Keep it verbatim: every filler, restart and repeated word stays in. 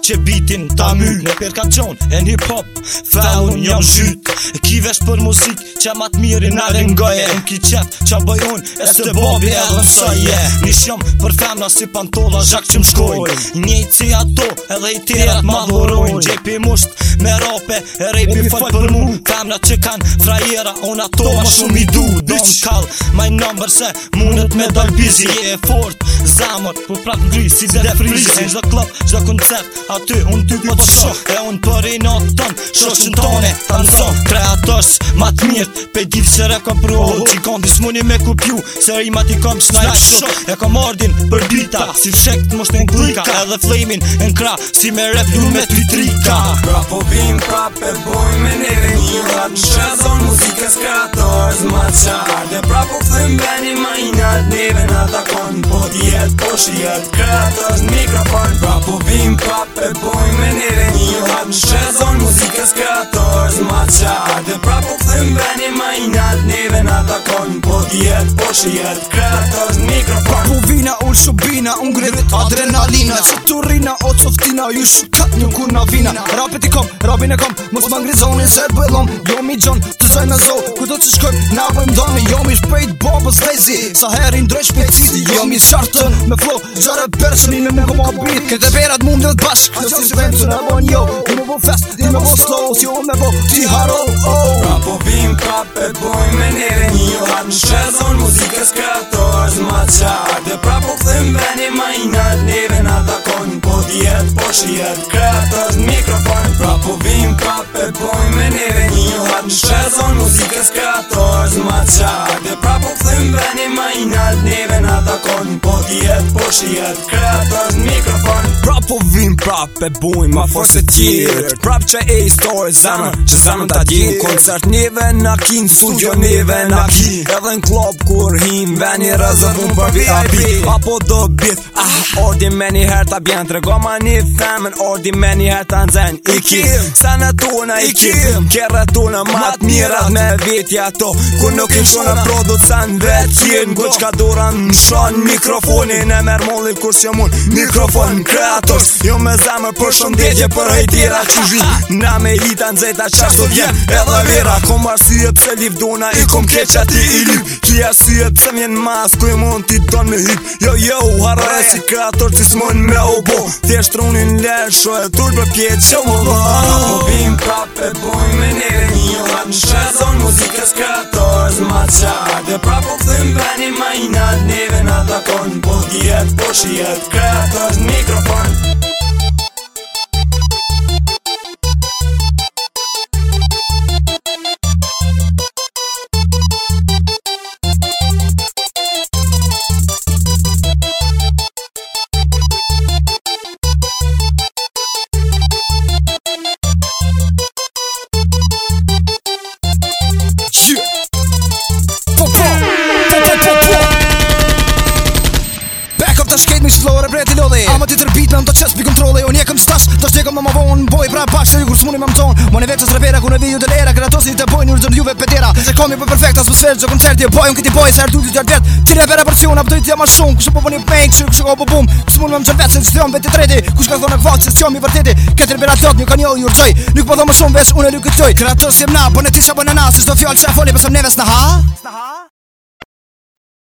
që bitin ta myll. Në perkacion e në hip-hop Tha unë jam zhyt E ki vesh për muzik që ma t'miri në rengoje Në ki qef që bëj unë e së bobi e rënsoje Nish jam për femna si pantolla zhak që m'shkojnë Njejt si ato edhe i tjerat ma dhurojnë Gjepi musht me rape e repi fol për mu Femna që kan frajera unë ato ma shumë i du Don't call my number se mundet me dal busy Je e fort zamër po prap ngri si dhe frizi Zdo klub, zdo koncert aty unë ty po të shoh E unë për i natë tën shoshën tone ta nëzon Kreators ma t'mirt pe div se re kom pro Që kondi s'muni me kupju se rimat i kom snipe shot E kom ardin për bita si fshekt mosht në glika Edhe flamin në kra si me rap du me ty trika Pra po vim prap e boj me neve një rat Në shazon muzikës kreators ma qarde Pra po thëm beni ma i nalt neve në takon Po t'jet po shijet kreators në mikrofon Pra po vim prap e boj me neve një rat Në shazon muzikës kreators ma qarde Pra po thëm beni ma i nalt neve në takon Po t'jet po shijet kreators në mikrofon Po vina ull shubina, unë grit adrenalina Që turina o coftina, ju shukat një kur na vina Rapet i kom, rabin e kom, mos ma ngrizonin se bëllom Jo mi gjon, të zoj me zo, ku do të shkojm, na bëjm doni Jo mi shpejt babës vezi, sa heri ndroj shpejtësi Jo mi shartën, me flow, gjare personi me me koma bit Këtë berat mund dhe t'bashk, në që si vend që në bon jo Di me bo fest, di me bo slow, si o me bo si haro oh. Pra po vim prap e boj me neve një rat Në shazon muzikës kreators ma qarde Pra po thëm beni ma i nalt neve në takon Po t'jet po shijet kreators në mikrofon Pra po vim prap e boj me neve një rat Në shazon muzikës kreators ma qarde Pra po thëm beni ma i nalt neve në takon Po t'jet po shijet kreators në mikrofon Prap po vim prap e bujm ma fort se tjerët Prap që e i story zemër që zemër ta djen Koncert neve na kin, studio neve na ki Edhe në klub kur him veni rezervun për V I P Apo do bit, ah, ordi me një her ta bjen Trego ma një femen, ordi me një her ta nxen I kim, se në tuna i kim Kere tuna mat mirat me vetja to Kur nuk i shona producent vet kin Guq ka dura në shon mikrofonin E mer molli kur që mun mikrofon kreators Jo me zemër për shëndetje për hejtira që zhin Na me hita nxeta qashtu vjen edhe vera Kom arsye pse liv duna i kom keqa ti i lip Ki arsye pse vjen mas ku i mund ti don me hip Jo jo harra e si kreator ti s'mon me u bo Thjesht trunin lesho e tull për pjetë që më dha Po vim prap e boj me neve një rat Në shazon muzikës kreators ma qarde Pra po thëm beni ma i nalt neve në takon Po t'jet po shijet kreators në mikrofon Mi shflore bre t'i lodhe Ama ti tërbit me më të qes pi kontrole Unë jekëm stash, do shtekëm më më vonë Boj pra bashkë se ju kur s'muni me më tonë Mo në veçës repera ku në viju të lera Kreatosin i të bojnë një rëzën juve petera Se komi për perfekt atmosferë që koncerti E boj unë këti boj se herë du t'i tjartë vet Ti repera porcion, apë dojtë ja ma shumë Kushe po po një pejnë, kushe kushe ko po bum Kushe mund me më gjën vetë se që t'jom veti treti Kushe ka thonë e këvatë se s'jom i vërteti Këtë repera tot një ka një u urgjoj Nuk po tho më shumë veç unë e lu këtoj Kreator si na, po në ti sa po në na Se shdo fjallë që e foli pësëm neves në ha